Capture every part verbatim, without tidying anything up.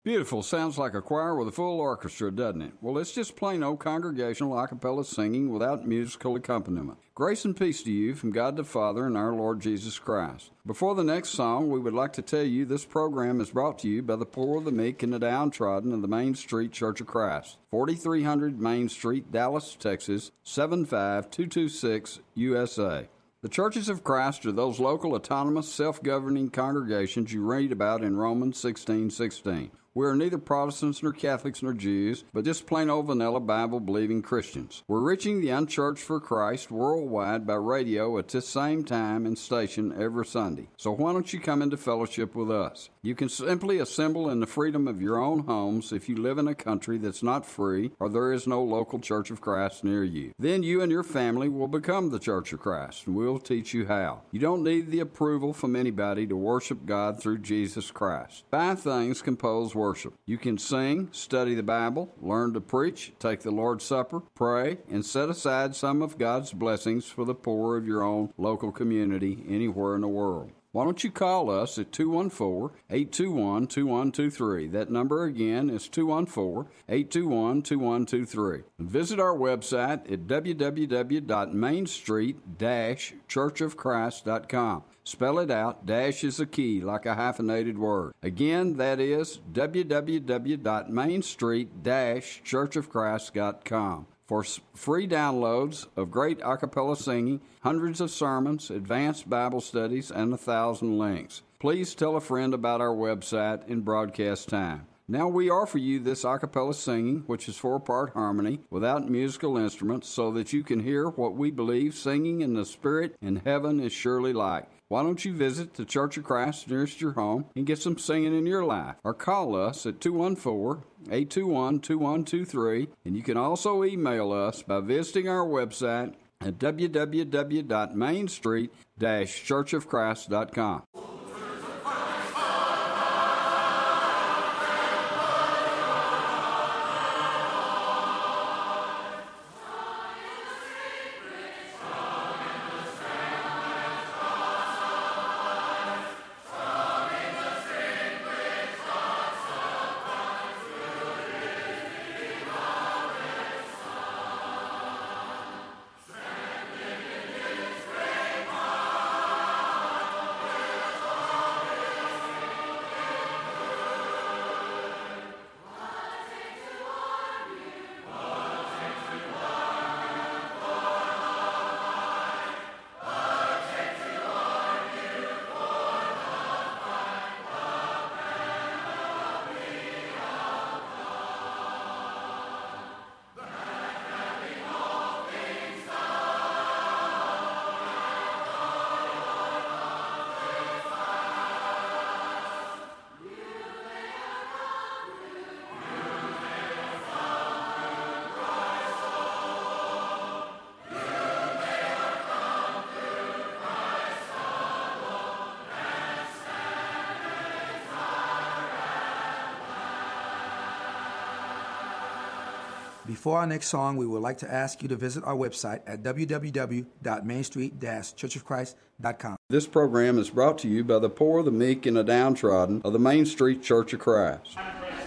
Beautiful. Sounds like a choir with a full orchestra, doesn't it? Well, it's just plain old congregational a cappella singing without musical accompaniment. Grace and peace to you from God the Father and our Lord Jesus Christ. Before the next song, we would like to tell you this program is brought to you by the poor, the meek, and the downtrodden of the Main Street Church of Christ, forty-three hundred Main Street, Dallas, Texas, seven five two two six, U S A. The churches of Christ are those local, autonomous, self-governing congregations you read about in Romans sixteen sixteen. We are neither Protestants nor Catholics nor Jews, but just plain old vanilla Bible-believing Christians. We're reaching the unchurched for Christ worldwide by radio at this same time and station every Sunday. So why don't you come into fellowship with us? You can simply assemble in the freedom of your own homes if you live in a country that's not free or there is no local Church of Christ near you. Then you and your family will become the Church of Christ, and we'll teach you how. You don't need the approval from anybody to worship God through Jesus Christ. Five things compose worship. Worship. You can sing, study the Bible, learn to preach, take the Lord's Supper, pray, and set aside some of God's blessings for the poor of your own local community anywhere in the world. Why don't you call us at two one four, eight two one, two one two three. That number again is two one four, eight two one, two one two three. Visit our website at w w w dot main street dash church of christ dot com. Spell it out. Dash is a key, like a hyphenated word. Again, that is w w w dot main street dash church of christ dot com. For free downloads of great a cappella singing, hundreds of sermons, advanced Bible studies, and a thousand links. Please tell a friend about our website in broadcast time. Now we offer you this a cappella singing, which is four-part harmony, without musical instruments, so that you can hear what we believe singing in the Spirit in heaven is surely like. Why don't you visit the Church of Christ nearest your home and get some singing in your life? Or call us at two one four, eight two one, two one two three. And you can also email us by visiting our website at w w w dot main street dash church of christ dot com. Before our next song, we would like to ask you to visit our website at w w w dot main street dash church of christ dot com. This program is brought to you by the poor, the meek, and the downtrodden of the Main Street Church of Christ.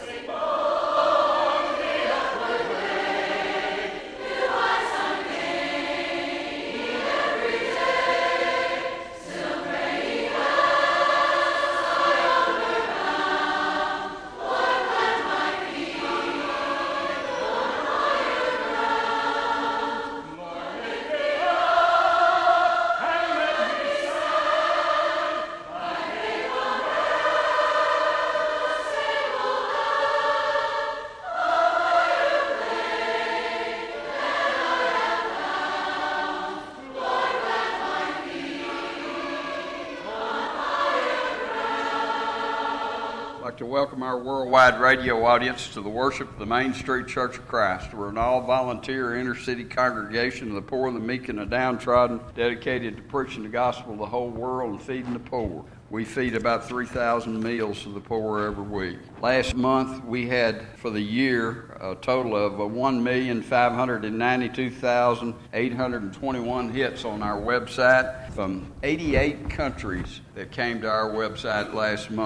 To welcome our worldwide radio audience to the worship of the Main Street Church of Christ. We're an all-volunteer inner-city congregation of the poor, the meek, and the downtrodden, dedicated to preaching the gospel to the whole world and feeding the poor. We feed about three thousand meals to the poor every week. Last month, we had, for the year, a total of one million five hundred ninety-two thousand eight hundred twenty-one hits on our website from eighty-eight countries that came to our website last month.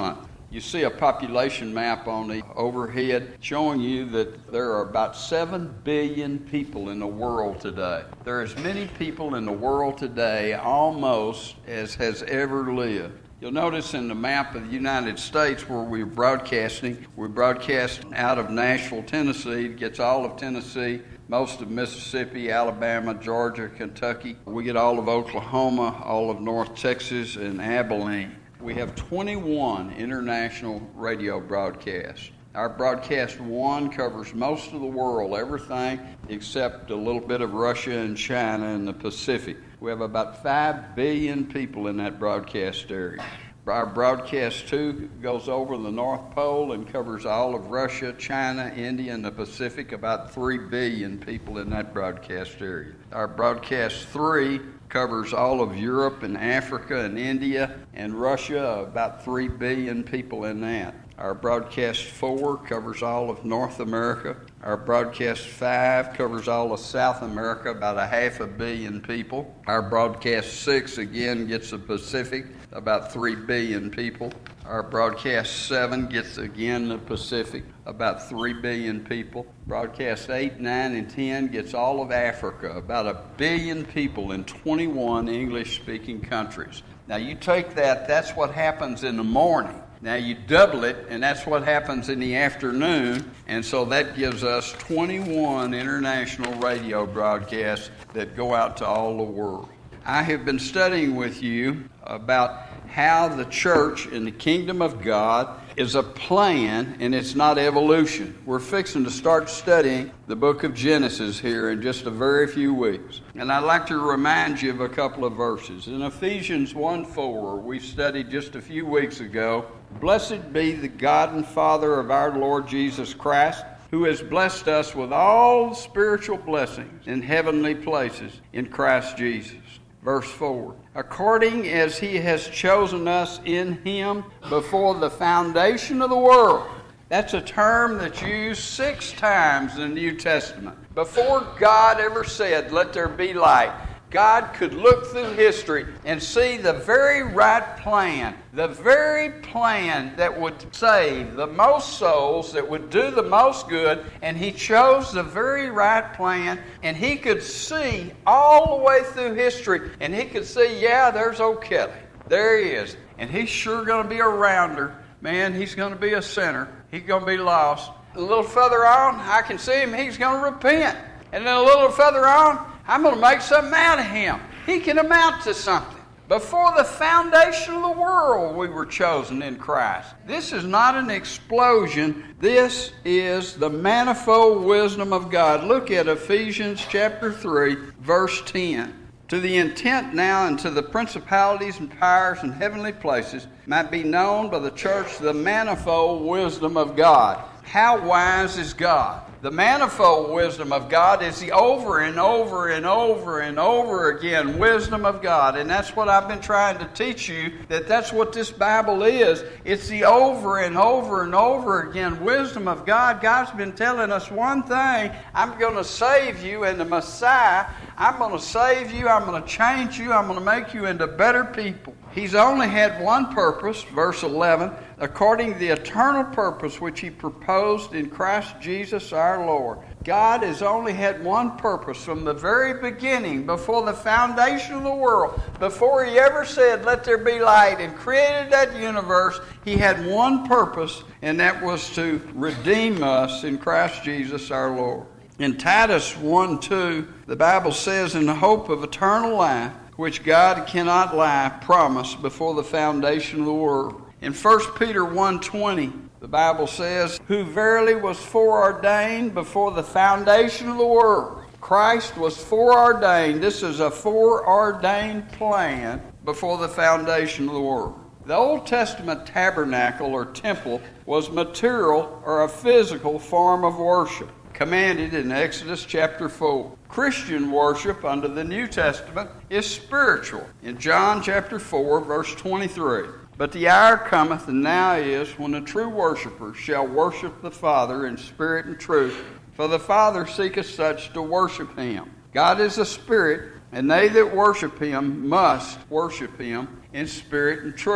You see a population map on the overhead showing you that there are about seven billion people in the world today. There are as many people in the world today almost as has ever lived. You'll notice in the map of the United States where we're broadcasting, we broadcast out of Nashville, Tennessee. It gets all of Tennessee, most of Mississippi, Alabama, Georgia, Kentucky. We get all of Oklahoma, all of North Texas, and Abilene. We have twenty-one international radio broadcasts. Our broadcast one covers most of the world, everything except a little bit of Russia and China and the Pacific. We have about five billion people in that broadcast area. Our broadcast two goes over the North Pole and covers all of Russia, China, India, and the Pacific, about three billion people in that broadcast area. Our broadcast three covers all of Europe and Africa and India and Russia, about three billion people in that. Our broadcast four covers all of North America. Our broadcast five covers all of South America, about a half a billion people. Our broadcast six again gets the Pacific, about three billion people. Our broadcast seven gets again the Pacific, about three billion people. Broadcast eight, nine, and ten gets all of Africa, about a billion people in twenty-one English-speaking countries. Now you take that, that's what happens in the morning. Now you double it, and that's what happens in the afternoon, and so that gives us twenty-one international radio broadcasts that go out to all the world. I have been studying with you about how the church in the kingdom of God is a plan and it's not evolution. We're fixing to start studying the book of Genesis here in just a very few weeks. And I'd like to remind you of a couple of verses. In Ephesians one four, we studied just a few weeks ago, "Blessed be the God and Father of our Lord Jesus Christ, who has blessed us with all spiritual blessings in heavenly places in Christ Jesus." Verse four, "According as he has chosen us in him before the foundation of the world." That's a term that's used six times in the New Testament. Before God ever said, "Let there be light," God could look through history and see the very right plan, the very plan that would save the most souls, that would do the most good, and he chose the very right plan, and he could see all the way through history, and he could see, yeah, there's old Kelly. There he is, and he's sure going to be a rounder. Man, he's going to be a sinner. He's going to be lost. A little further on, I can see him, he's going to repent. And then a little further on, I'm going to make something out of him. He can amount to something. Before the foundation of the world, we were chosen in Christ. This is not an explosion. This is the manifold wisdom of God. Look at Ephesians chapter three, verse ten. "To the intent now and to the principalities and powers in heavenly places might be known by the church the manifold wisdom of God." How wise is God? The manifold wisdom of God is the over and over and over and over again wisdom of God. And that's what I've been trying to teach you, that that's what this Bible is. It's the over and over and over again wisdom of God. God's been telling us one thing: I'm going to save you in the Messiah. I'm going to save you. I'm going to change you. I'm going to make you into better people. He's only had one purpose, verse eleven, "according to the eternal purpose which he proposed in Christ Jesus our Lord." God has only had one purpose from the very beginning, before the foundation of the world, before he ever said, "Let there be light," and created that universe. He had one purpose, and that was to redeem us in Christ Jesus our Lord. In Titus one two, the Bible says, "In the hope of eternal life, which God cannot lie, promised before the foundation of the world." In First Peter one twenty, the Bible says, "Who verily was foreordained before the foundation of the world." Christ was foreordained. This is a foreordained plan before the foundation of the world. The Old Testament tabernacle or temple was material or a physical form of worship, commanded in Exodus chapter four. Christian worship under the New Testament is spiritual. In John chapter four, verse twenty-three, "But the hour cometh, and now is, when the true worshipers shall worship the Father in spirit and truth, for the Father seeketh such to worship him." God is a spirit, and they that worship him must worship him in spirit and truth.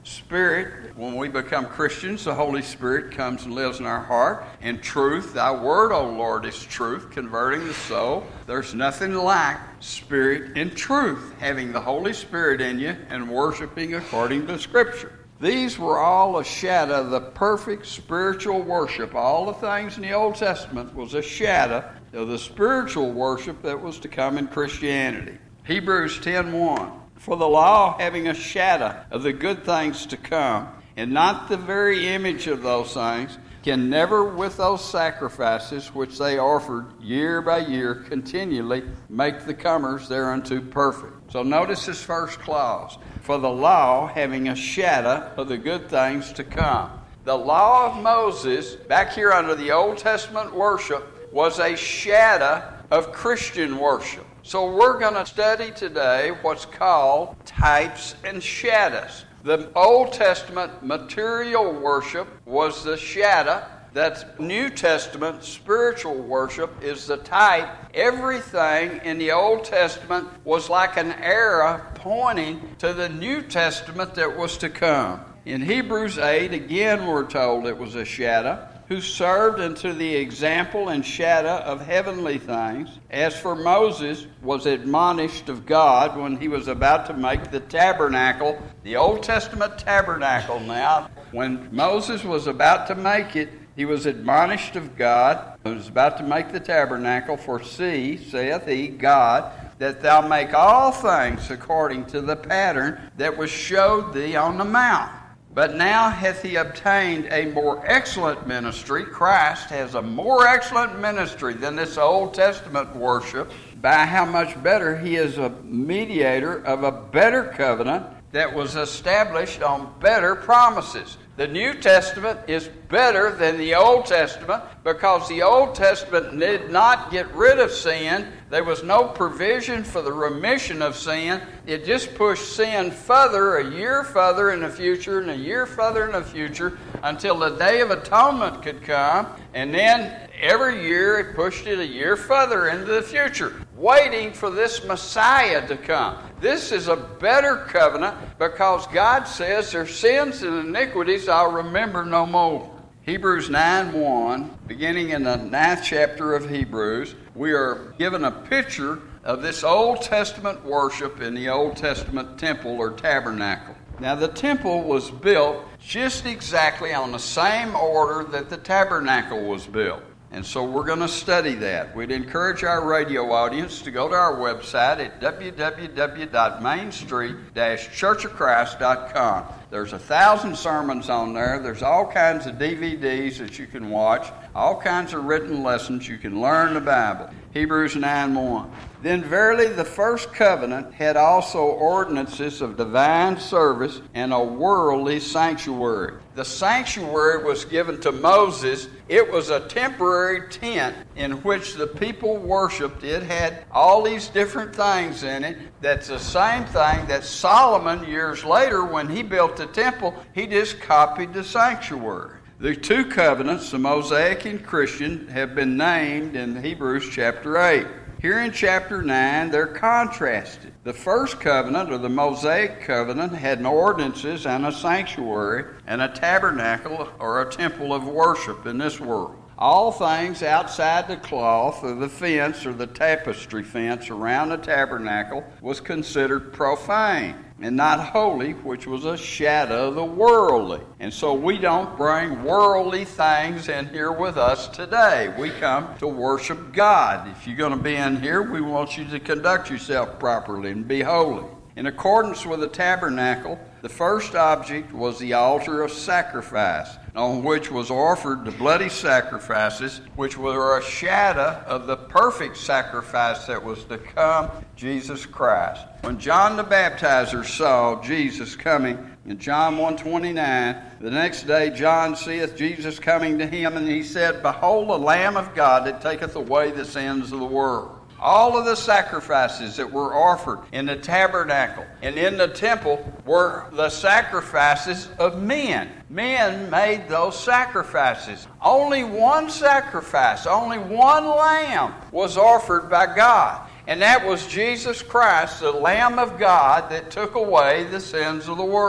Spirit, when we become Christians, the Holy Spirit comes and lives in our heart. And truth, thy word, O Lord, is truth, converting the soul. There's nothing like spirit and truth, having the Holy Spirit in you and worshiping according to Scripture. These were all a shadow of the perfect spiritual worship. All the things in the Old Testament was a shadow of the spiritual worship that was to come in Christianity. Hebrews ten one. For the law, having a shadow of the good things to come, and not the very image of those things, can never with those sacrifices which they offered year by year continually make the comers thereunto perfect. So notice this first clause. For the law, having a shadow of the good things to come. The law of Moses, back here under the Old Testament worship, was a shadow of Christian worship. So we're going to study today what's called types and shadows. The Old Testament material worship was the shadow. That New Testament spiritual worship is the type. Everything in the Old Testament was like an arrow pointing to the New Testament that was to come. In Hebrews eight, again we're told it was a shadow, who served unto the example and shadow of heavenly things, as for Moses was admonished of God when he was about to make the tabernacle, the Old Testament tabernacle now. When Moses was about to make it, he was admonished of God, who was about to make the tabernacle, for see, saith he, God, that thou make all things according to the pattern that was showed thee on the mount. But now hath he obtained a more excellent ministry. Christ has a more excellent ministry than this Old Testament worship, by how much better he is a mediator of a better covenant that was established on better promises. The New Testament is better than the Old Testament because the Old Testament did not get rid of sin. There was no provision for the remission of sin. It just pushed sin further, a year further in the future, and a year further in the future, until the Day of Atonement could come. And then every year it pushed it a year further into the future, waiting for this Messiah to come. This is a better covenant because God says their sins and iniquities I'll remember no more. Hebrews nine one, beginning in the ninth chapter of Hebrews, we are given a picture of this Old Testament worship in the Old Testament temple or tabernacle. Now the temple was built just exactly on the same order that the tabernacle was built. And so we're going to study that. We'd encourage our radio audience to go to our website at w w w dot main street dash church of christ dot com. There's a thousand sermons on there. There's all kinds of D V Ds that you can watch, all kinds of written lessons. You can learn the Bible. Hebrews nine one. Then verily the first covenant had also ordinances of divine service and a worldly sanctuary. The sanctuary was given to Moses. It was a temporary tent in which the people worshiped. It had all these different things in it. That's the same thing that Solomon, years later, when he built the temple, he just copied the sanctuary. The two covenants, the Mosaic and Christian, have been named in Hebrews chapter eight. Here in chapter nine, they're contrasted. The first covenant, or the Mosaic covenant, had ordinances and a sanctuary and a tabernacle or a temple of worship in this world. All things outside the cloth or the fence or the tapestry fence around the tabernacle was considered profane and not holy, which was a shadow of the worldly. And so we don't bring worldly things in here with us today. We come to worship God. If you're going to be in here, we want you to conduct yourself properly and be holy. In accordance with the tabernacle, the first object was the altar of sacrifice, on which was offered the bloody sacrifices, which were a shadow of the perfect sacrifice that was to come, Jesus Christ. When John the Baptizer saw Jesus coming, in John one twenty-nine, the next day John seeth Jesus coming to him, and he said, Behold the Lamb of God that taketh away the sins of the world. All of the sacrifices that were offered in the tabernacle and in the temple were the sacrifices of men. Men made those sacrifices. Only one sacrifice, only one lamb was offered by God. And that was Jesus Christ, the Lamb of God that took away the sins of the world.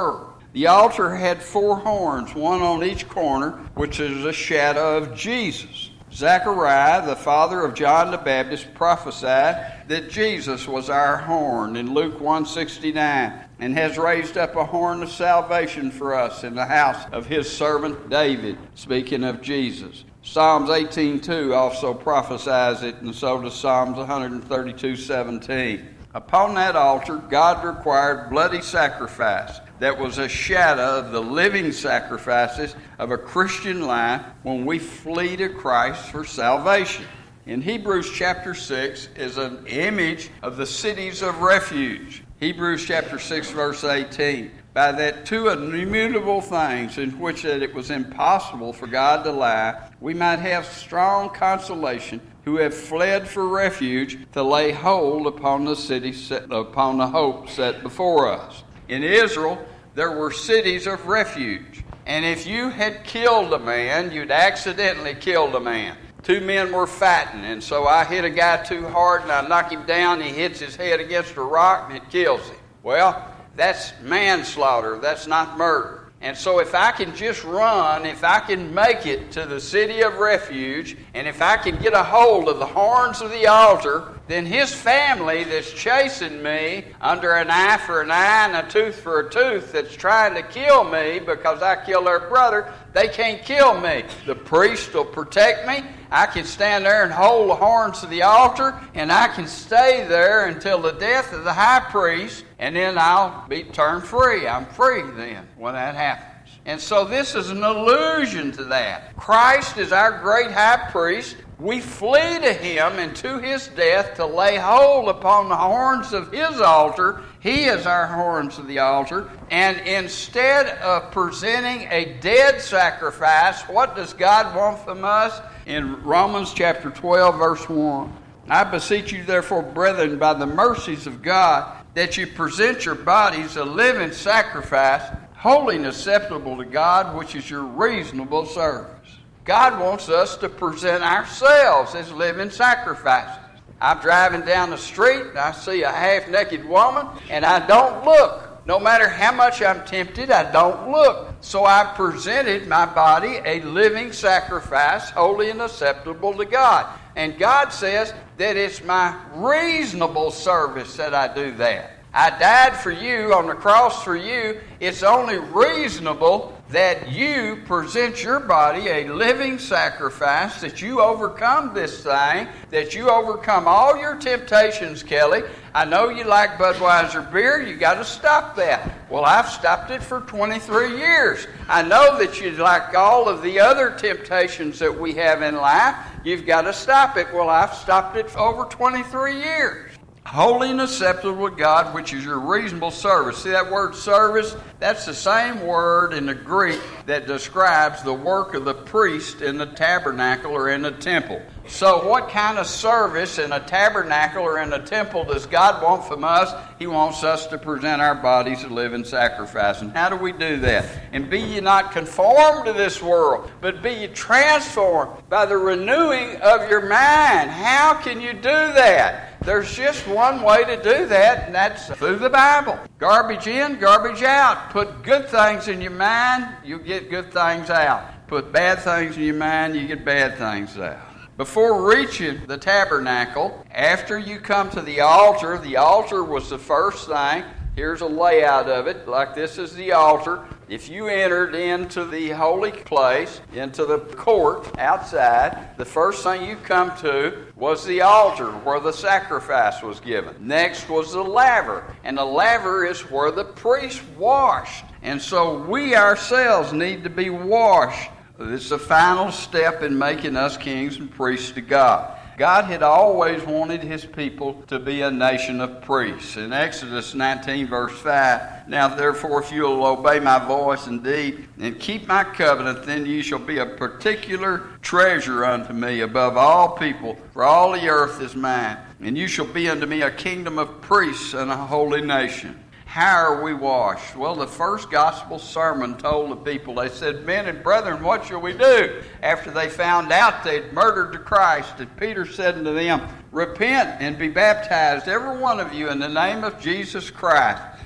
The altar had four horns, one on each corner, which is a shadow of Jesus. Zechariah, the father of John the Baptist, prophesied that Jesus was our horn in Luke one sixty-nine, and has raised up a horn of salvation for us in the house of his servant David, speaking of Jesus. Psalms eighteen two also prophesies it, and so does Psalms one thirty-two seventeen. Upon that altar, God required bloody sacrifice that was a shadow of the living sacrifices of a Christian life when we flee to Christ for salvation. In Hebrews chapter six is an image of the cities of refuge. Hebrews chapter six verse eighteen. By that two immutable things in which that it was impossible for God to lie, we might have strong consolation who have fled for refuge to lay hold upon the city set, upon the hope set before us. In Israel, there were cities of refuge. And if you had killed a man, you'd accidentally killed a man. Two men were fighting, and so I hit a guy too hard and I knock him down. He hits his head against a rock and it kills him. Well, that's manslaughter. That's not murder. And so if I can just run, if I can make it to the city of refuge, and if I can get a hold of the horns of the altar, then his family that's chasing me under an eye for an eye and a tooth for a tooth that's trying to kill me because I killed their brother, they can't kill me. The priest will protect me. I can stand there and hold the horns of the altar, and I can stay there until the death of the high priest, and then I'll be turned free. I'm free then when that happens. And so this is an allusion to that. Christ is our great high priest. We flee to him and to his death to lay hold upon the horns of his altar. He is our horns of the altar. And instead of presenting a dead sacrifice, what does God want from us? In Romans chapter twelve, verse one, I beseech you therefore, brethren, by the mercies of God, that you present your bodies a living sacrifice, holy and acceptable to God, which is your reasonable service. God wants us to present ourselves as living sacrifices. I'm driving down the street and I see a half-naked woman and I don't look. No matter how much I'm tempted, I don't look. So I presented my body a living sacrifice, holy and acceptable to God. And God says that it's my reasonable service that I do that. I died for you on the cross for you. It's only reasonable that you present your body a living sacrifice, that you overcome this thing, that you overcome all your temptations, Kelly. I know you like Budweiser beer. You got to stop that. Well, I've stopped it for twenty-three years. I know that you like all of the other temptations that we have in life. You've got to stop it. Well, I've stopped it for over twenty-three years. Holy and acceptable to God, which is your reasonable service. See that word service? That's the same word in the Greek that describes the work of the priest in the tabernacle or in the temple. So what kind of service in a tabernacle or in a temple does God want from us? He wants us to present our bodies a living sacrifice. And how do we do that? And be ye not conformed to this world, but be ye transformed by the renewing of your mind. How can you do that? There's just one way to do that, and that's through the Bible. Garbage in, garbage out. Put good things in your mind, you get good things out. Put bad things in your mind, you get bad things out. Before reaching the tabernacle, after you come to the altar, the altar was the first thing. Here's a layout of it, like this is the altar. If you entered into the holy place, into the court outside, the first thing you come to was the altar where the sacrifice was given. Next was the laver, and the laver is where the priest washed. And so we ourselves need to be washed. It's the final step in making us kings and priests to God. God had always wanted his people to be a nation of priests. In Exodus nineteen, verse five, now therefore if you will obey my voice indeed, and keep my covenant, then ye shall be a particular treasure unto me above all people, for all the earth is mine. And you shall be unto me a kingdom of priests and a holy nation. How are we washed? Well, the first gospel sermon told the people, they said, men and brethren, what shall we do? After they found out they'd murdered the Christ, and Peter said unto them, repent and be baptized, every one of you, in the name of Jesus Christ,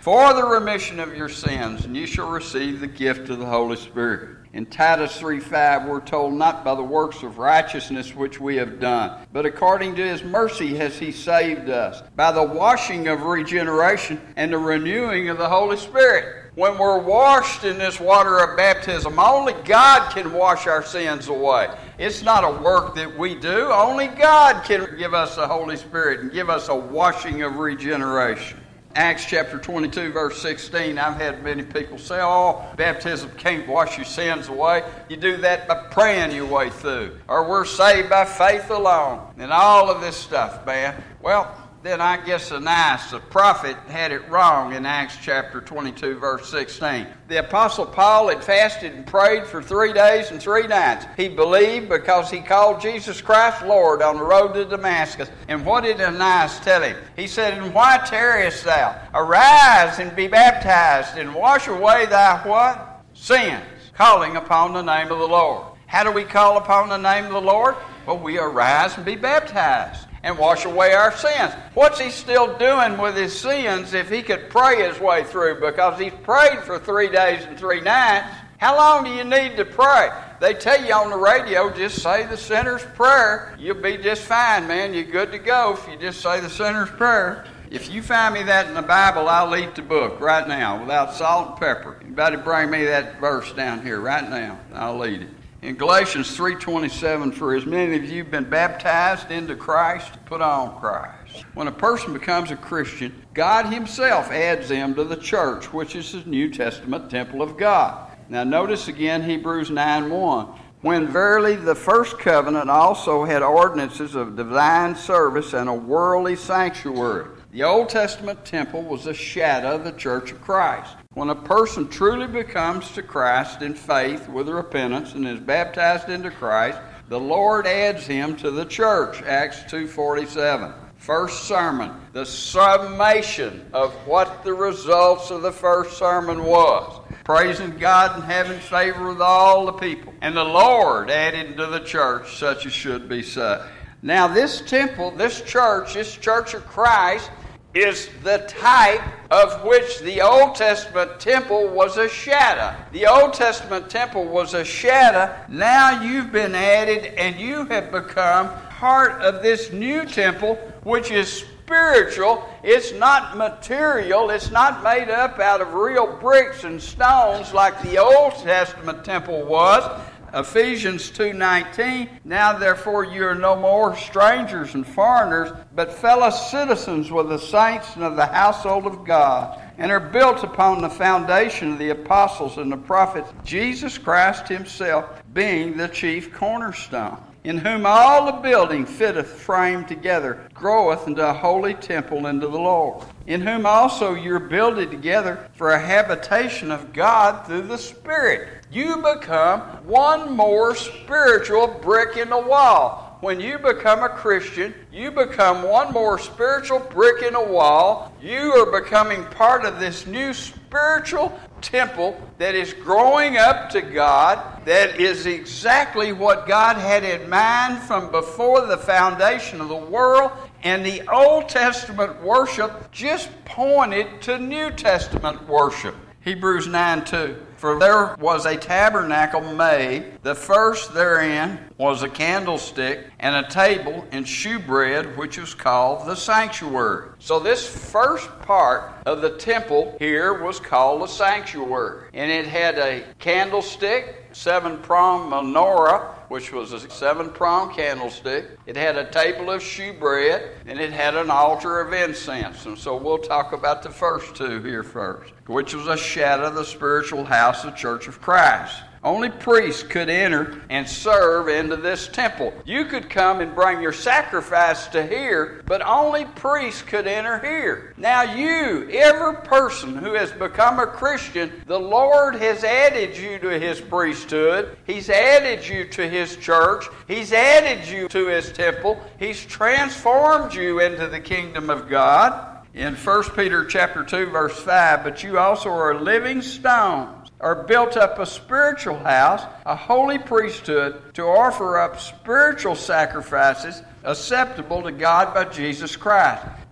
for the remission of your sins, and you shall receive the gift of the Holy Spirit. In Titus three five, we're told, not by the works of righteousness which we have done, but according to his mercy has he saved us, by the washing of regeneration and the renewing of the Holy Spirit. When we're washed in this water of baptism, only God can wash our sins away. It's not a work that we do. Only God can give us the Holy Spirit and give us a washing of regeneration. Acts chapter twenty-two, verse sixteen, I've had many people say, oh, baptism can't wash your sins away. You do that by praying your way through. Or we're saved by faith alone. And all of this stuff, man. Well, then I guess Ananias, the prophet, had it wrong in Acts chapter twenty-two, verse sixteen. The Apostle Paul had fasted and prayed for three days and three nights. He believed because he called Jesus Christ Lord on the road to Damascus. And what did Ananias tell him? He said, and why tarriest thou? Arise and be baptized and wash away thy what? Sins, calling upon the name of the Lord. How do we call upon the name of the Lord? Well, we arise and be baptized and wash away our sins. What's he still doing with his sins if he could pray his way through? Because he's prayed for three days and three nights. How long do you need to pray? They tell you on the radio, just say the sinner's prayer. You'll be just fine, man. You're good to go if you just say the sinner's prayer. If you find me that in the Bible, I'll eat the book right now without salt and pepper. Anybody bring me that verse down here right now, I'll eat it. In Galatians three twenty-seven, for as many of you have been baptized into Christ, put on Christ. When a person becomes a Christian, God himself adds them to the church, which is the New Testament temple of God. Now notice again Hebrews nine one. When verily the first covenant also had ordinances of divine service and a worldly sanctuary. The Old Testament temple was a shadow of the church of Christ. When a person truly becomes to Christ in faith with repentance and is baptized into Christ, the Lord adds him to the church, Acts two forty-seven. First sermon, the summation of what the results of the first sermon was. Praising God and having favor with all the people. And the Lord added to the church such as should be saved. Now this temple, this church, this church of Christ, is the type of which the Old Testament temple was a shadow. The Old Testament temple was a shadow. Now you've been added and you have become part of this new temple, which is spiritual. It's not material. It's not made up out of real bricks and stones like the Old Testament temple was. Ephesians two nineteen, now therefore you are no more strangers and foreigners, but fellow citizens with the saints and of the household of God, and are built upon the foundation of the apostles and the prophets, Jesus Christ himself being the chief cornerstone, in whom all the building fitteth framed together, groweth into a holy temple unto the Lord, in whom also you're builded together for a habitation of God through the Spirit. You become one more spiritual brick in the wall. When you become a Christian, you become one more spiritual brick in the wall. You are becoming part of this new spiritual temple that is growing up to God, that is exactly what God had in mind from before the foundation of the world. And the Old Testament worship just pointed to New Testament worship. Hebrews nine two. For there was a tabernacle made, the first therein was a candlestick and a table and shewbread, which was called the sanctuary. So this first part of the temple here was called the sanctuary. And it had a candlestick, seven-pronged menorah, which was a seven-pronged candlestick. It had a table of shewbread, and it had an altar of incense. And so we'll talk about the first two here first, which was a shadow of the spiritual house of the Church of Christ. Only priests could enter and serve into this temple. You could come and bring your sacrifice to here, but only priests could enter here. Now you, every person who has become a Christian, the Lord has added you to his priesthood. He's added you to his church. He's added you to his temple. He's transformed you into the kingdom of God. In First Peter chapter two, verse five, but you also are living stones, are built up a spiritual house, a holy priesthood, to offer up spiritual sacrifices acceptable to God by Jesus Christ.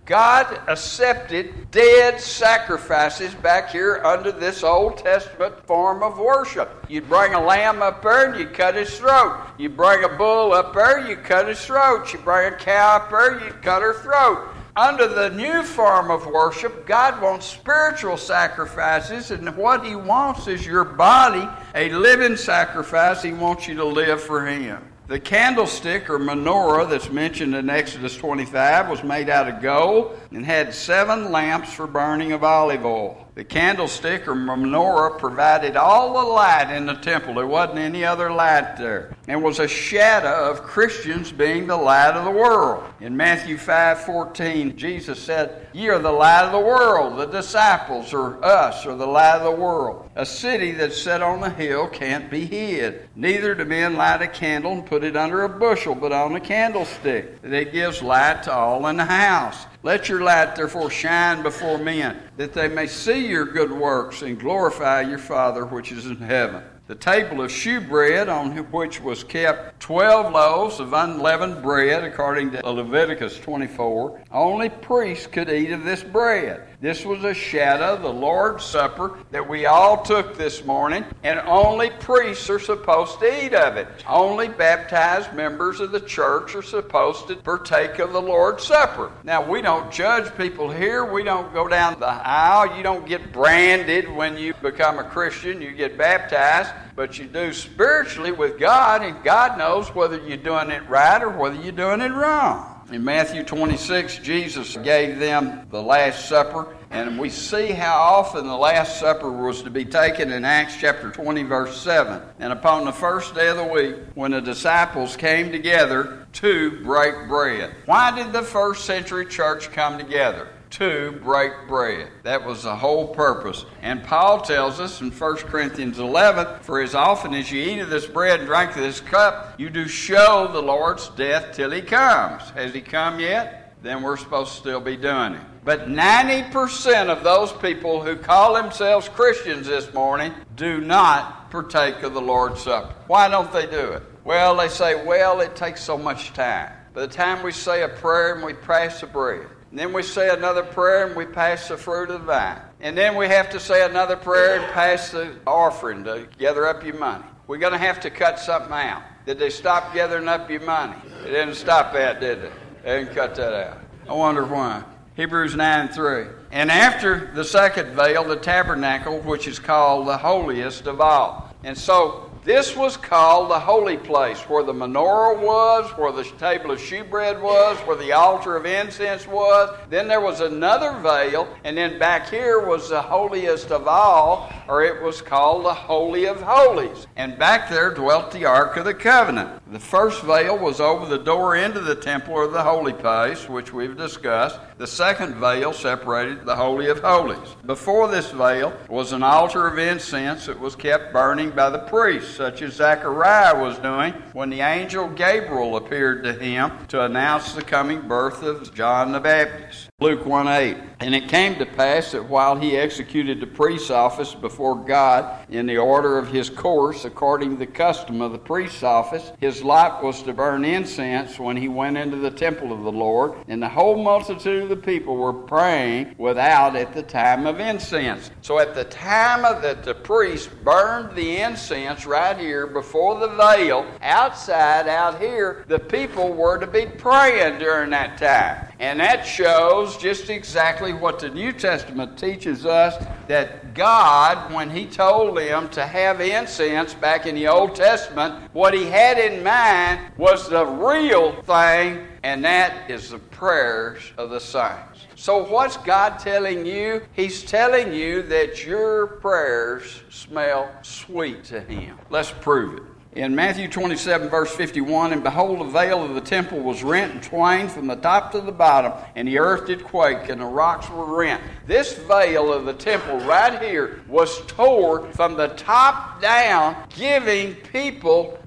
God accepted dead sacrifices back here under this Old Testament form of worship. You'd bring a lamb up there and you'd cut his throat. You bring a bull up there, you cut his throat. You bring a cow up there, you'd cut her throat. Under the new form of worship, God wants spiritual sacrifices, and what he wants is your body, a living sacrifice. He wants you to live for him. The candlestick or menorah that's mentioned in Exodus twenty-five was made out of gold and had seven lamps for burning of olive oil. The candlestick or menorah provided all the light in the temple. There wasn't any other light there. And was a shadow of Christians being the light of the world. In Matthew five fourteen, Jesus said, "Ye are the light of the world." The disciples, or us, are the light of the world. A city that's set on a hill can't be hid. Neither do men light a candle and put it under a bushel, but on a candlestick, that it gives light to all in the house. Let your light therefore shine before men, that they may see your good works and glorify your Father which is in heaven. The table of shewbread, on which was kept twelve loaves of unleavened bread, according to Leviticus twenty-four. Only priests could eat of this bread. This was a shadow of the Lord's Supper that we all took this morning, and only priests are supposed to eat of it. Only baptized members of the church are supposed to partake of the Lord's Supper. Now, we don't judge people here. We don't go down the aisle. You don't get branded when you become a Christian. You get baptized. But you do spiritually with God, and God knows whether you're doing it right or whether you're doing it wrong. In Matthew twenty-six, Jesus gave them the Last Supper, and we see how often the Last Supper was to be taken in Acts chapter twenty, verse seven. And upon the first day of the week, when the disciples came together to break bread. Why did the first century church come together? To break bread. That was the whole purpose. And Paul tells us in First Corinthians eleven, "For as often as you eat of this bread and drink of this cup, you do show the Lord's death till he comes." Has he come yet? Then we're supposed to still be doing it. But ninety percent of those people who call themselves Christians this morning do not partake of the Lord's Supper. Why don't they do it? Well, they say, well, it takes so much time. By the time we say a prayer and we pass the bread, and then we say another prayer and we pass the fruit of the vine. And then we have to say another prayer and pass the offering to gather up your money. We're going to have to cut something out. Did they stop gathering up your money? They didn't stop that, did they? They didn't cut that out. I wonder why. Hebrews nine three. And after the second veil, the tabernacle, which is called the holiest of all. And so this was called the holy place, where the menorah was, where the table of shewbread was, where the altar of incense was. Then there was another veil, and then back here was the holiest of all, or it was called the Holy of Holies. And back there dwelt the Ark of the Covenant. The first veil was over the door into the temple or the holy place, which we've discussed. The second veil separated the Holy of Holies. Before this veil was an altar of incense that was kept burning by the priests, such as Zechariah was doing when the angel Gabriel appeared to him to announce the coming birth of John the Baptist. Luke one eight. And it came to pass that while he executed the priest's office before God in the order of his course, according to the custom of the priest's office, his lot was to burn incense when he went into the temple of the Lord, and the whole multitude of the people were praying without at the time of incense. So at the time of that the priest burned the incense right here before the veil, outside out here, the people were to be praying during that time. And that shows just exactly what the New Testament teaches us, that God, when he told them to have incense back in the Old Testament, what he had in mind was the real thing, and that is the prayers of the saints. So what's God telling you? He's telling you that your prayers smell sweet to him. Let's prove it. In Matthew twenty-seven, verse fifty-one, and behold, the veil of the temple was rent in twain from the top to the bottom, and the earth did quake, and the rocks were rent. This veil of the temple right here was torn from the top down, giving people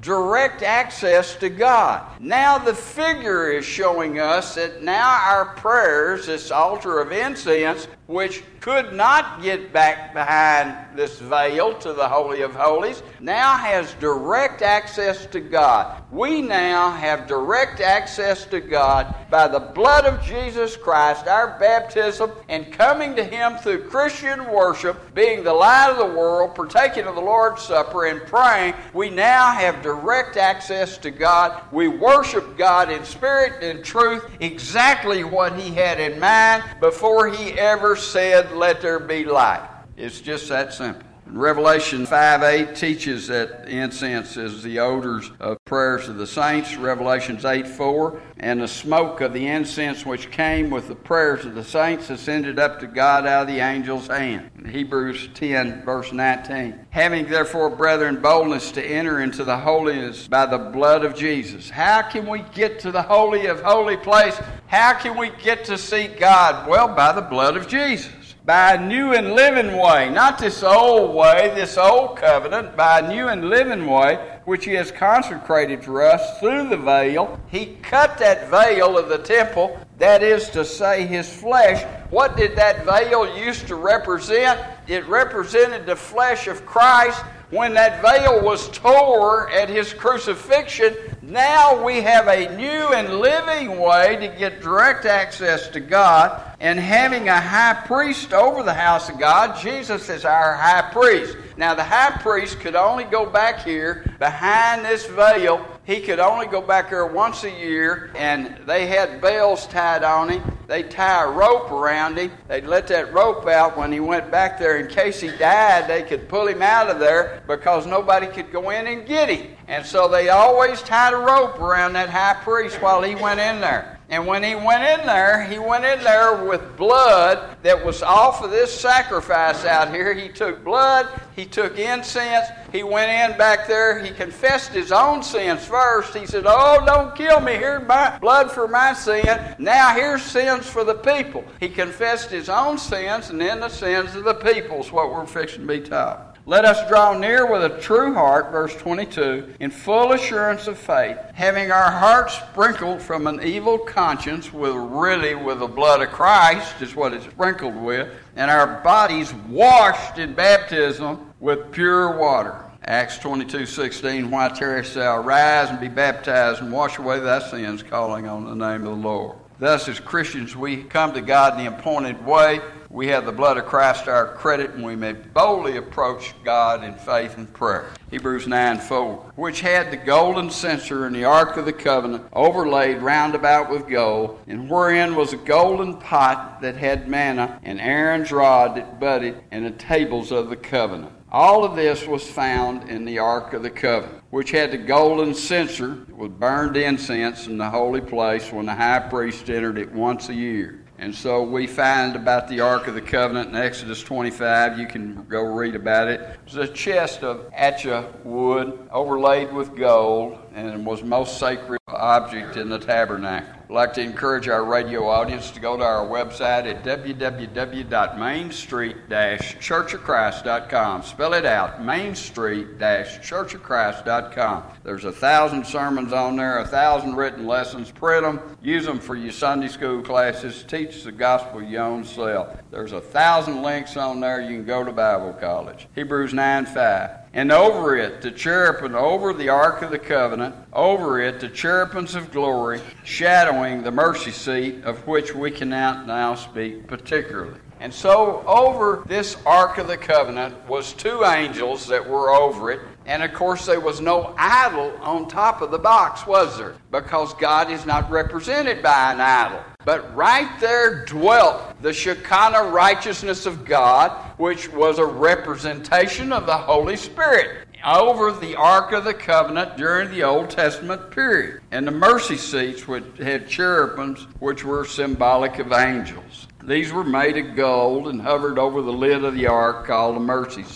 direct access to God. Now the figure is showing us that now our prayers, this altar of incense, which could not get back behind this veil to the Holy of Holies, now has direct access to God. We now have direct access to God by the blood of Jesus Christ, our baptism, and coming to Him through Christian worship, being the light of the world, partaking of the Lord's Supper, and praying. We now have direct access to God. We worship God in spirit and truth, exactly what He had in mind before He ever said, "Let there be light." It's just that simple. Revelation five eight teaches that incense is the odors of prayers of the saints. Revelations eight four, and the smoke of the incense which came with the prayers of the saints ascended up to God out of the angel's hand. Hebrews ten verse nineteen, having therefore, brethren, boldness to enter into the holiest by the blood of Jesus. How can we get to the holy of holy place? How can we get to see God? Well, by the blood of Jesus. By a new and living way, not this old way, this old covenant, by a new and living way, which He has consecrated for us through the veil. He cut that veil of the temple, that is to say, His flesh. What did that veil used to represent? It represented the flesh of Christ. When that veil was tore at His crucifixion, now we have a new and living way to get direct access to God. And having a high priest over the house of God, Jesus is our high priest. Now the high priest could only go back here behind this veil. He could only go back there once a year, and they had bells tied on him. They'd tie a rope around him. They'd let that rope out when he went back there. In case he died, they could pull him out of there because nobody could go in and get him. And so they always tied a rope around that high priest while he went in there. And when he went in there, he went in there with blood that was off of this sacrifice out here. He took blood, he took incense, he went in back there, he confessed his own sins first. He said, "Oh, don't kill me, here's my blood for my sin. Now here's sins for the people." He confessed his own sins and then the sins of the people is what we're fixing to be taught. Let us draw near with a true heart, verse twenty-two, in full assurance of faith, having our hearts sprinkled from an evil conscience, with really with the blood of Christ is what it's sprinkled with, and our bodies washed in baptism with pure water. Acts twenty-two sixteen, why tarriest thou? Rise and be baptized and wash away thy sins, calling on the name of the Lord. Thus, as Christians, we come to God in the appointed way. We have the blood of Christ to our credit, and we may boldly approach God in faith and prayer. Hebrews nine four, which had the golden censer and the ark of the covenant overlaid round about with gold, and wherein was a golden pot that had manna, and Aaron's rod that budded, and the tables of the covenant. All of this was found in the Ark of the Covenant, which had the golden censer with burned incense in the holy place when the high priest entered it once a year. And so we find about the Ark of the Covenant in Exodus twenty-five. You can go read about it. It was a chest of acha wood overlaid with gold, and was the most sacred object in the tabernacle. I'd like to encourage our radio audience to go to our website at w w w dot main street dash church of christ dot com. Spell it out, main street dash church of christ dot com. There's a thousand sermons on there, a thousand written lessons. Print them, use them for your Sunday school classes, teach the gospel your own self. There's a thousand links on there. You can go to Bible college. Hebrews nine five. And over it, the cherubim, over the Ark of the Covenant, over it, the cherubims of glory, shadowing the mercy seat, of which we cannot now speak particularly. And so over this Ark of the Covenant was two angels that were over it. And of course there was no idol on top of the box, was there? Because God is not represented by an idol. But right there dwelt the Shekinah righteousness of God, which was a representation of the Holy Spirit over the Ark of the Covenant during the Old Testament period. And the mercy seats which had cherubims, which were symbolic of angels. These were made of gold and hovered over the lid of the ark called the mercy seat.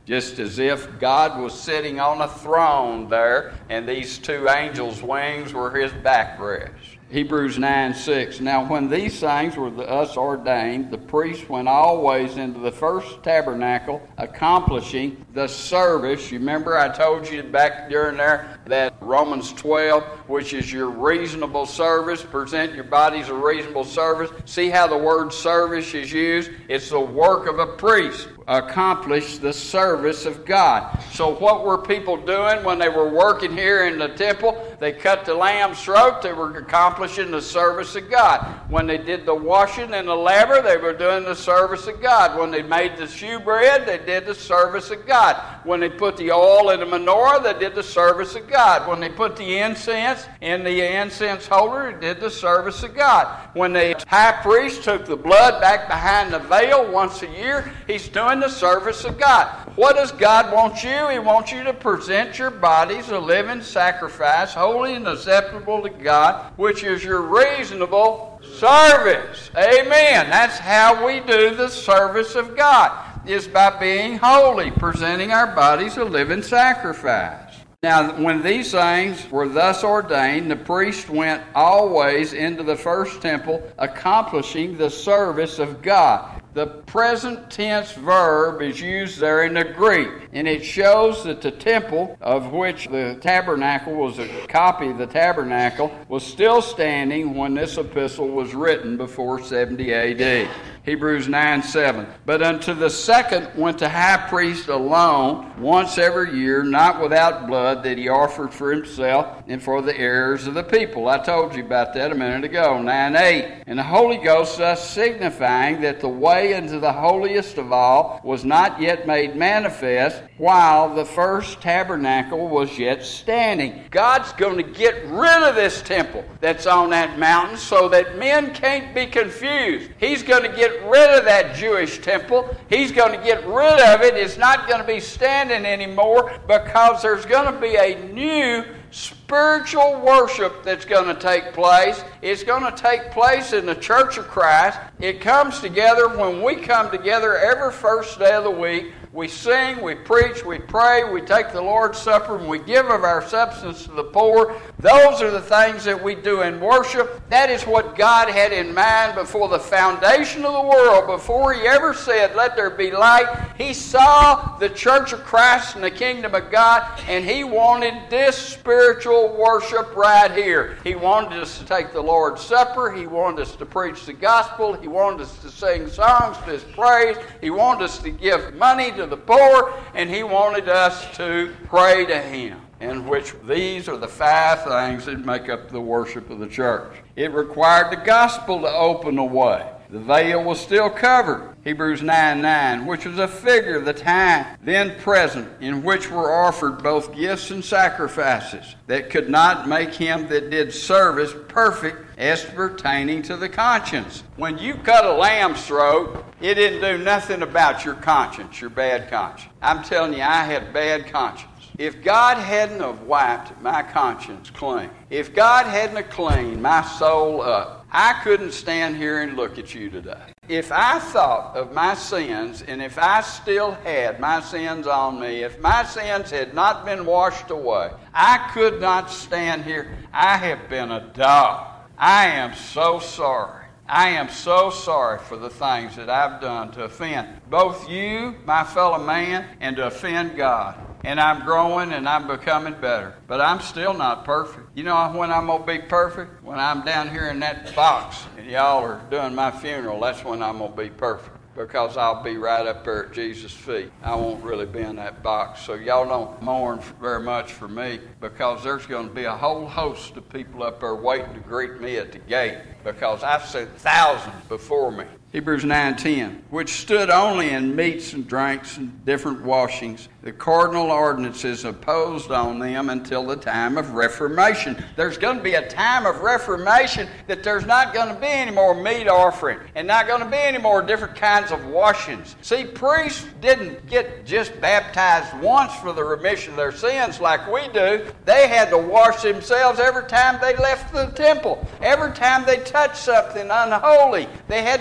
just as if God was sitting on a throne there, and these two angels' wings were his backrest. Hebrews nine six. Now when these things were thus ordained, the priest went always into the first tabernacle, accomplishing the service. You remember I told you back during there that Romans twelve, which is your reasonable service, present your bodies a reasonable service. See how the word service is used? It's the work of a priest. Accomplish the service of God. So what were people doing when they were working here in the temple? They cut the lamb's throat. They were accomplishing the service of God. When they did the washing and the laver, they were doing the service of God. When they made the shewbread, they did the service of God. When they put the oil in the menorah, they did the service of God. When they put the incense in the incense holder, they did the service of God. When the high priest took the blood back behind the veil once a year, he's doing the service of God. What does God want you? He wants you to present your bodies a living sacrifice, holy and acceptable to God, which is your reasonable service. Amen. That's how we do the service of God, is by being holy, presenting our bodies a living sacrifice. Now, when these things were thus ordained, the priest went always into the first temple, accomplishing the service of God. The present tense verb is used there in the Greek, and it shows that the temple, of which the tabernacle was a copy of the tabernacle, was still standing when this epistle was written before seventy A D. Hebrews nine seven. But unto the second went the high priest alone, once every year, not without blood, that he offered for himself and for the errors of the people. I told you about that a minute ago, nine eight. And the Holy Ghost thus signifying that the way into the holiest of all was not yet made manifest, while the first tabernacle was yet standing. God's going to get rid of this temple that's on that mountain so that men can't be confused. He's going to get rid of that Jewish temple. He's going to get rid of it. It's not going to be standing anymore, because there's going to be a new spiritual worship that's going to take place. It's going to take place in the Church of Christ. It comes together when we come together every first day of the week. We sing, we preach, we pray, we take the Lord's Supper, and we give of our substance to the poor. Those are the things that we do in worship. That is what God had in mind before the foundation of the world. Before He ever said, let there be light, He saw the Church of Christ and the kingdom of God, and He wanted this spiritual worship right here. He wanted us to take the Lord's Supper. He wanted us to preach the gospel. He wanted us to sing songs to His praise. He wanted us to give money to the poor, and He wanted us to pray to Him, in which these are the five things that make up the worship of the church. It required the gospel to open the way. The veil was still covered, Hebrews nine nine, which was a figure of the time then present, in which were offered both gifts and sacrifices, that could not make him that did service perfect as pertaining to the conscience. When you cut a lamb's throat, it didn't do nothing about your conscience, your bad conscience. I'm telling you, I had bad conscience. If God hadn't have wiped my conscience clean, if God hadn't have cleaned my soul up, I couldn't stand here and look at you today. If I thought of my sins, and if I still had my sins on me, if my sins had not been washed away, I could not stand here. I have been a dog. I am so sorry. I am so sorry for the things that I've done to offend both you, my fellow man, and to offend God. And I'm growing and I'm becoming better. But I'm still not perfect. You know when I'm going to be perfect? When I'm down here in that box and y'all are doing my funeral, that's when I'm going to be perfect. Because I'll be right up there at Jesus' feet. I won't really be in that box. So y'all don't mourn very much for me, because there's going to be a whole host of people up there waiting to greet me at the gate, because I've seen thousands before me. Hebrews nine ten, which stood only in meats and drinks and different washings, the cardinal ordinances imposed on them until the time of Reformation. There's going to be a time of Reformation that there's not going to be any more meat offering and not going to be any more different kinds of washings. See, priests didn't get just baptized once for the remission of their sins like we do. They had to wash themselves every time they left the temple. Every time they touched something unholy, they had to go get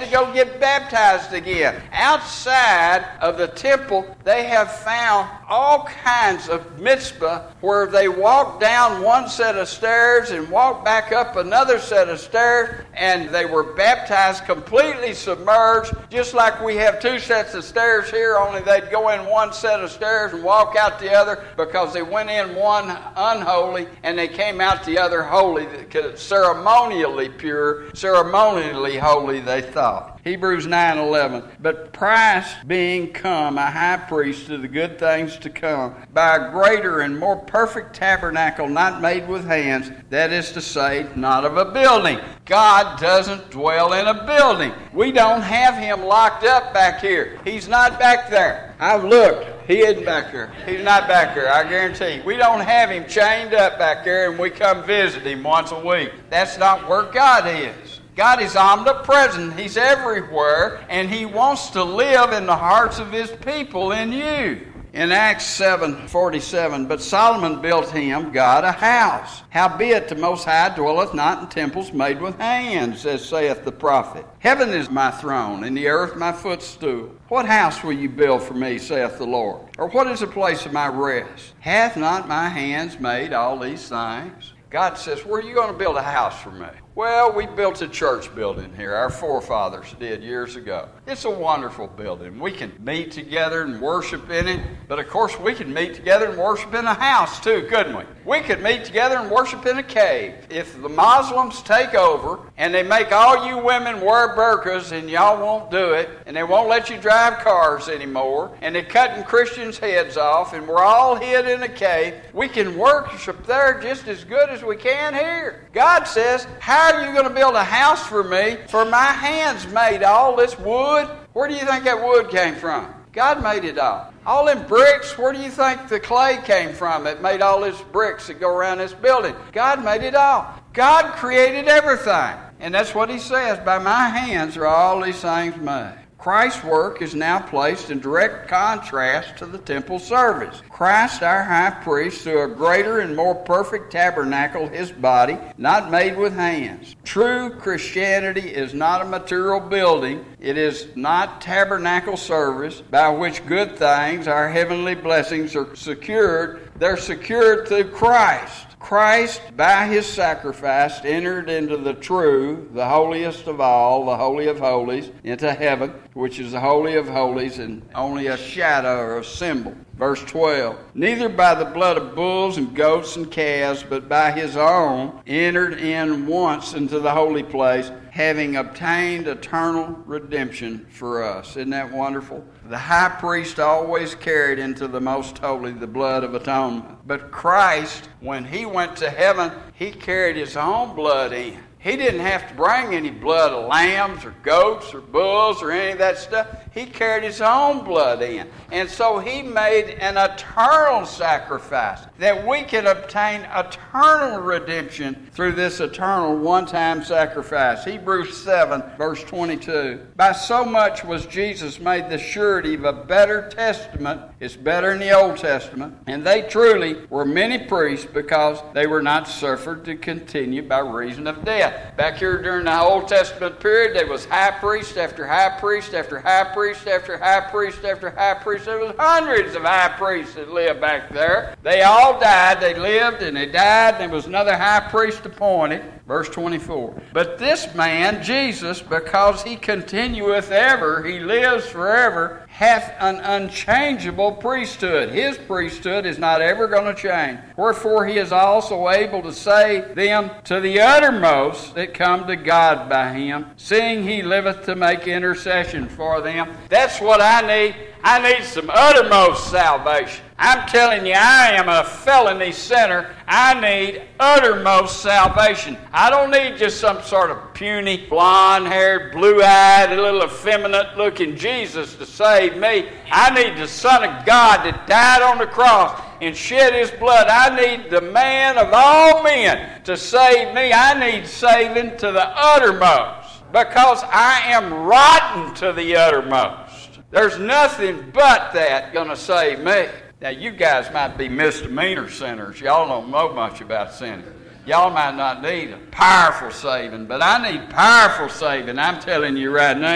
get baptized again. Outside of the temple, they have found all kinds of mitzvah where they walk down one set of stairs and walk back up another set of stairs, and they were baptized completely submerged, just like we have two sets of stairs here, only they'd go in one set of stairs and walk out the other because they went in one unholy and they came out the other holy, ceremonially pure, ceremonially holy, they thought. Hebrews nine eleven. But Christ being come a high priest to the good things to come, by a greater and more perfect tabernacle not made with hands, that is to say, not of a building. God doesn't dwell in a building. We don't have him locked up back here. He's not back there. I've looked. He isn't back there. He's not back there, I guarantee you. We don't have him chained up back there and we come visit him once a week. That's not where God is. God is omnipresent. He's everywhere, and he wants to live in the hearts of his people, in you. In Acts seven forty-seven, but Solomon built him, God, a house. Howbeit the Most High dwelleth not in temples made with hands, as saith the prophet. Heaven is my throne, and the earth my footstool. What house will you build for me, saith the Lord? Or what is the place of my rest? Hath not my hands made all these things? God says, where are you going to build a house for me? Well, we built a church building here. Our forefathers did years ago. It's a wonderful building. We can meet together and worship in it. But of course, we can meet together and worship in a house too, couldn't we? We could meet together and worship in a cave. If the Muslims take over and they make all you women wear burqas and y'all won't do it, and they won't let you drive cars anymore, and they're cutting Christians' heads off, and we're all hid in a cave, we can worship there just as good as we can here. God says, how are you going to build a house for me? For my hands made all this wood. Where do you think that wood came from? God made it all. All them bricks, where do you think the clay came from that made all these bricks that go around this building? God made it all. God created everything. And that's what he says, by my hands are all these things made. Christ's work is now placed in direct contrast to the temple service. Christ, our high priest, through a greater and more perfect tabernacle, his body, not made with hands. True Christianity is not a material building. It is not tabernacle service by which good things, our heavenly blessings, are secured. They're secured through Christ. Christ, by his sacrifice, entered into the true, the holiest of all, the Holy of Holies, into heaven, which is the Holy of Holies and only a shadow or a symbol. Verse twelve, neither by the blood of bulls and goats and calves, but by his own, entered in once into the holy place, having obtained eternal redemption for us. Isn't that wonderful? The high priest always carried into the most holy the blood of atonement. But Christ, when he went to heaven, he carried his own blood in. He didn't have to bring any blood of lambs or goats or bulls or any of that stuff. He carried his own blood in. And so he made an eternal sacrifice that we can obtain eternal redemption through this eternal one-time sacrifice. Hebrews seven, verse twenty-two. By so much was Jesus made the surety of a better testament. It's better in the Old Testament. And they truly were many priests because they were not suffered to continue by reason of death. Back here during the Old Testament period, there was high priest after high priest after high priest after high priest after high priest. There was hundreds of high priests that lived back there. They all died. They lived and they died, and there was another high priest appointed. Verse twenty-four. But this man, Jesus, because he continueth ever, he lives forever, hath an unchangeable priesthood. His priesthood is not ever going to change. Wherefore he is also able to save them to the uttermost that come to God by him, seeing he liveth to make intercession for them. That's what I need. I need some uttermost salvation. I'm telling you, I am a felony sinner. I need uttermost salvation. I don't need just some sort of puny, blonde-haired, blue-eyed, a little effeminate-looking Jesus to save me. I need the Son of God that died on the cross and shed his blood. I need the man of all men to save me. I need saving to the uttermost because I am rotten to the uttermost. There's nothing but that going to save me. Now, you guys might be misdemeanor sinners. Y'all don't know much about sinning. Y'all might not need a powerful saving, but I need powerful saving. I'm telling you right now.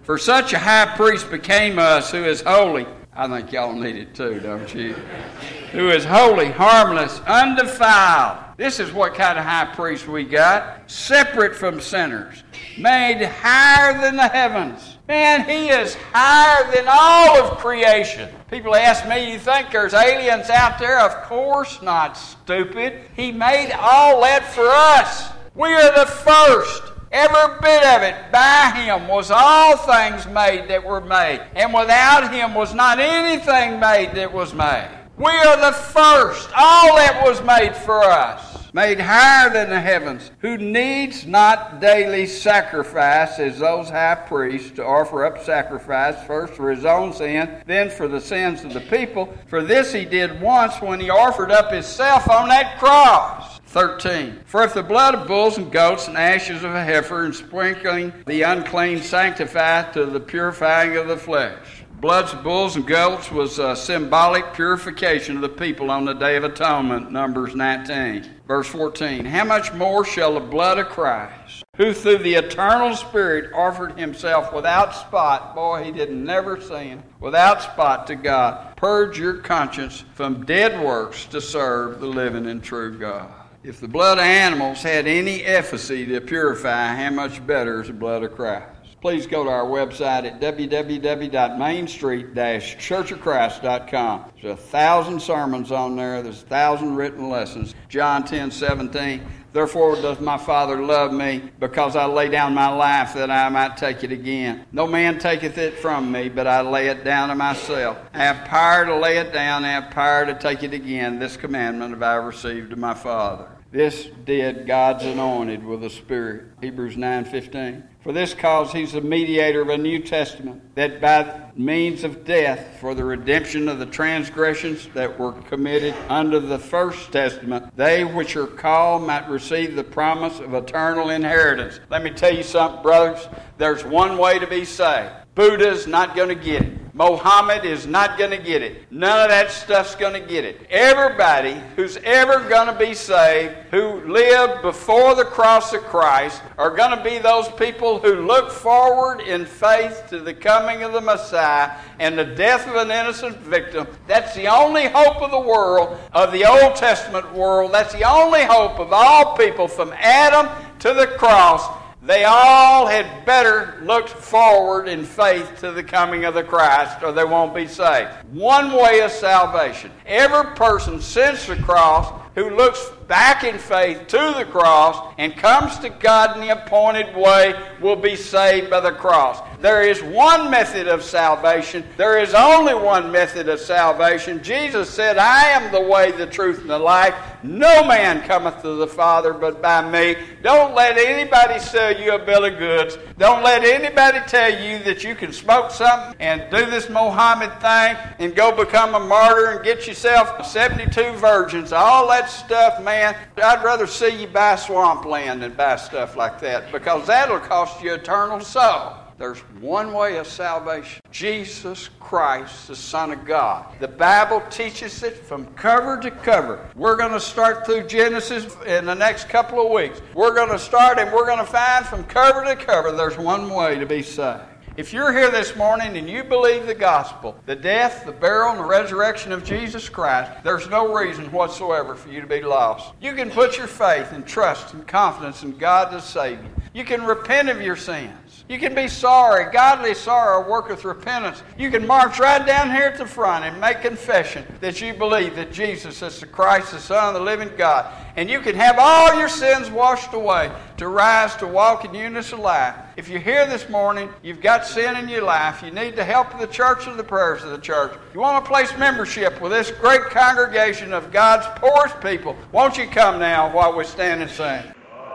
For such a high priest became us, who is holy. I think y'all need it too, don't you? Who is holy, harmless, undefiled. This is what kind of high priest we got. Separate from sinners. Made higher than the heavens. Man, he is higher than all of creation. People ask me, you think there's aliens out there? Of course not, stupid. He made all that for us. We are the first. Every bit of it, by him was all things made that were made. And without him was not anything made that was made. We are the first. All that was made for us. Made higher than the heavens, who needs not daily sacrifice as those high priests to offer up sacrifice, first for his own sin, then for the sins of the people. For this he did once when he offered up himself on that cross. thirteen. For if the blood of bulls and goats and ashes of a heifer and sprinkling the unclean sanctify to the purifying of the flesh. Bloods of bulls and goats was a symbolic purification of the people on the Day of Atonement, Numbers nineteen. Verse fourteen, how much more shall the blood of Christ, who through the eternal Spirit offered himself without spot, boy, he didn't never sin, without spot to God, purge your conscience from dead works to serve the living and true God. If the blood of animals had any efficacy to purify, how much better is the blood of Christ? Please go to our website at w w w dot main street dash church of christ dot com. There's a thousand sermons on there. There's a thousand written lessons. John ten seventeen. Therefore does my Father love me, because I lay down my life that I might take it again. No man taketh it from me, but I lay it down to myself. I have power to lay it down. I have power to take it again. This commandment have I received of my Father. This did God's anointed with the Spirit. Hebrews nine fifteen. For this cause he's the mediator of a New Testament, that by means of death, for the redemption of the transgressions that were committed under the first testament, they which are called might receive the promise of eternal inheritance. Let me tell you something, brothers. There's one way to be saved. Buddha's not going to get it. Mohammed is not going to get it. None of that stuff's going to get it. Everybody who's ever going to be saved, who lived before the cross of Christ, are going to be those people who look forward in faith to the coming of the Messiah and the death of an innocent victim. That's the only hope of the world, of the Old Testament world. That's the only hope of all people from Adam to the cross. They all had better look forward in faith to the coming of the Christ, or they won't be saved. One way of salvation. Every person since the cross who looks back in faith to the cross and comes to God in the appointed way will be saved by the cross. There is one method of salvation. There is only one method of salvation. Jesus said, I am the way, the truth, and the life. No man cometh to the Father but by me. Don't let anybody sell you a bill of goods. Don't let anybody tell you that you can smoke something and do this Mohammed thing and go become a martyr and get yourself seventy-two virgins. All that stuff, man, I'd rather see you buy swampland than buy stuff like that, because that'll cost you eternal soul. There's one way of salvation. Jesus Christ, the Son of God. The Bible teaches it from cover to cover. We're going to start through Genesis in the next couple of weeks. We're going to start and we're going to find from cover to cover there's one way to be saved. If you're here this morning and you believe the gospel, the death, the burial, and the resurrection of Jesus Christ, there's no reason whatsoever for you to be lost. You can put your faith and trust and confidence in God to save you. You can repent of your sins. You can be sorry. Godly sorrow worketh repentance. You can march right down here at the front and make confession that you believe that Jesus is the Christ, the Son of the living God. And you can have all your sins washed away to rise to walk in newness of life. If you're here this morning, you've got sin in your life, you need the help of the church and the prayers of the church. You want to place membership with this great congregation of God's poorest people, won't you come now while we stand and sing?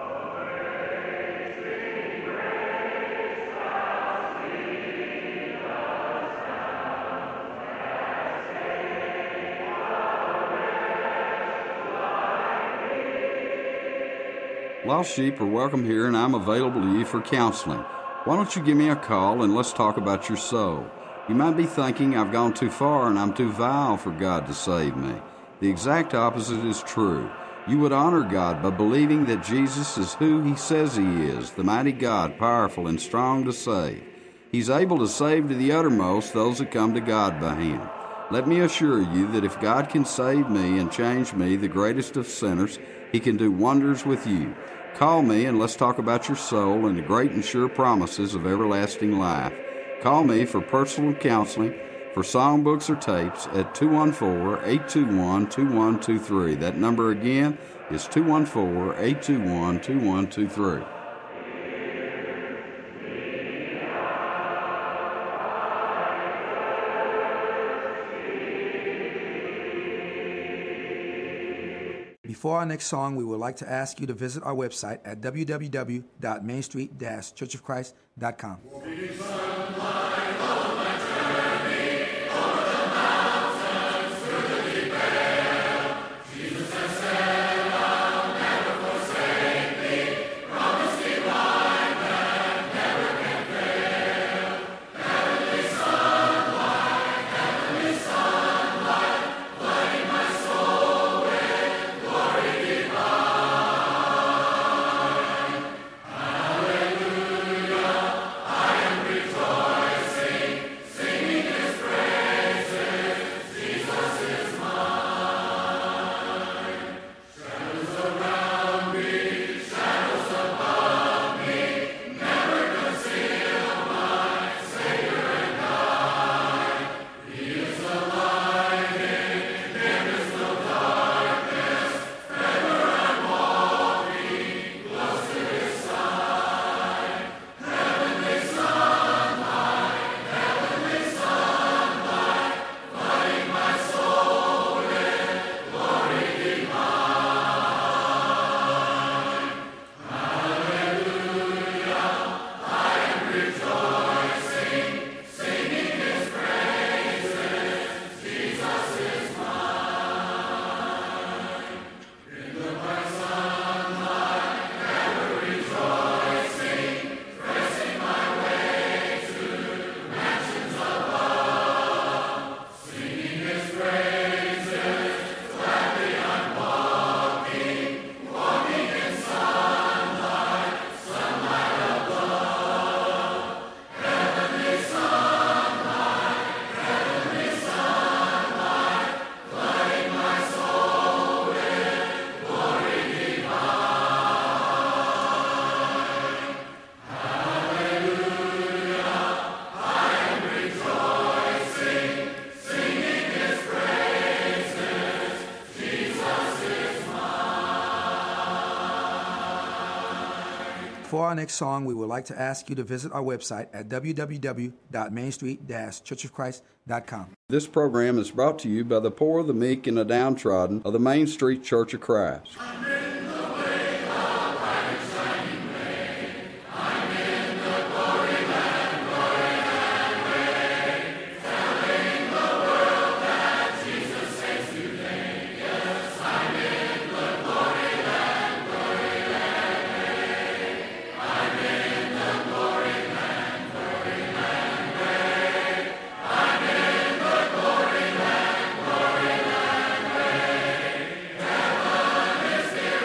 Lost sheep are welcome here, and I'm available to you for counseling. Why don't you give me a call and let's talk about your soul? You might be thinking I've gone too far and I'm too vile for God to save me. The exact opposite is true. You would honor God by believing that Jesus is who He says He is, the mighty God, powerful and strong to save. He's able to save to the uttermost those that come to God by him. Let me assure you that if God can save me and change me, the greatest of sinners, he can do wonders with you. Call me and let's talk about your soul and the great and sure promises of everlasting life. Call me for personal counseling, for songbooks or tapes at two one four, eight two one, two one two three. That number again is two one four, eight two one, two one two three. Before our next song, we would like to ask you to visit our website at w w w dot main street dash church of christ dot com. For our next song, we would like to ask you to visit our website at w w w dot main street dash church of christ dot com. This program is brought to you by the poor, the meek, and the downtrodden of the Main Street Church of Christ. Heaven is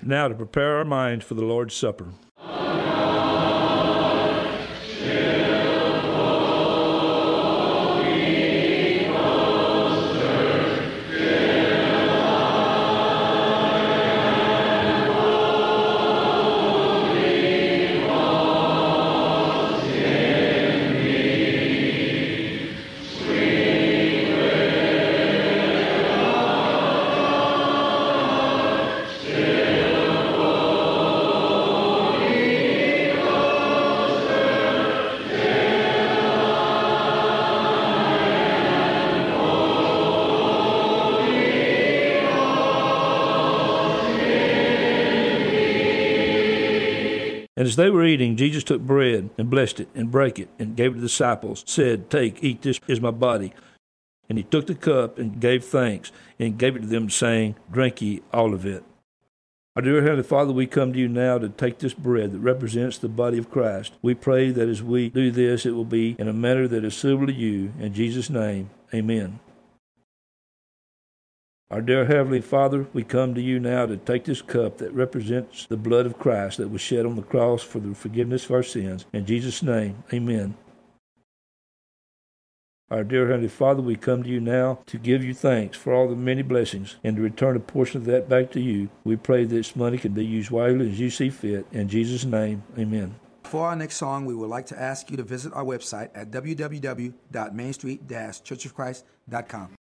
Now to prepare our minds for the Lord's Supper. And as they were eating, Jesus took bread and blessed it and brake it and gave it to the disciples, said, Take, eat, this is my body. And he took the cup and gave thanks and gave it to them, saying, Drink ye all of it. Our dear Heavenly Father, we come to you now to take this bread that represents the body of Christ. We pray that as we do this, it will be in a manner that is suitable to you. In Jesus' name, amen. Our dear Heavenly Father, we come to you now to take this cup that represents the blood of Christ that was shed on the cross for the forgiveness of our sins. In Jesus' name, amen. Our dear Heavenly Father, we come to you now to give you thanks for all the many blessings and to return a portion of that back to you. We pray that this money can be used wisely as you see fit. In Jesus' name, amen. For our next song, we would like to ask you to visit our website at w w w dot main street dash church of christ dot com.